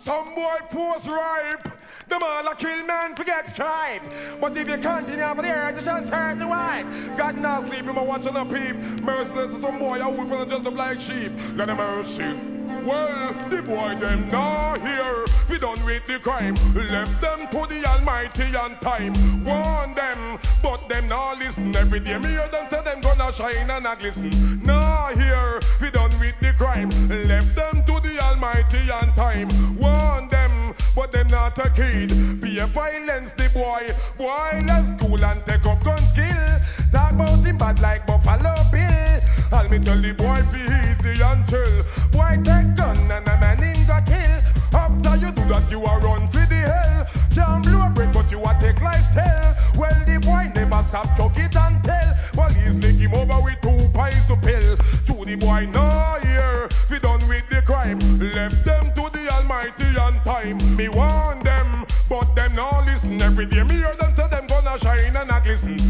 Some boy post ripe. Them all a kill man forget stripe. But if you continue for the earth, you shall serve the wife. God not sleep, him a watching a peep. Merciless to some boy, I would gonna dress up like sheep. Let them mercy. Well, the boy them not here. We done with the crime. Left them to the Almighty on time. Warn them, but them not listen. Every day me hear them say them gonna shine and not glisten. Not here. We done with the crime. Left them to the Almighty on time. Warn them, but them not a kid. Be a violence the boy. Boy left school and take up gun skill. Talk about him bad like Buffalo Bill. I'll me tell the boy be easy and chill. Boy take gun and a man him got kill. After you do that you a run for the hell. Can't blow a break but you a take life's tell. Well the boy never stop chuck it and tell. Police lick him over with 2 pies to pill. To the boy no here. We done with the crime. Left them to the Almighty on time. Me warn them, but them no listen. Every day me hear them say them gonna shine and not glisten.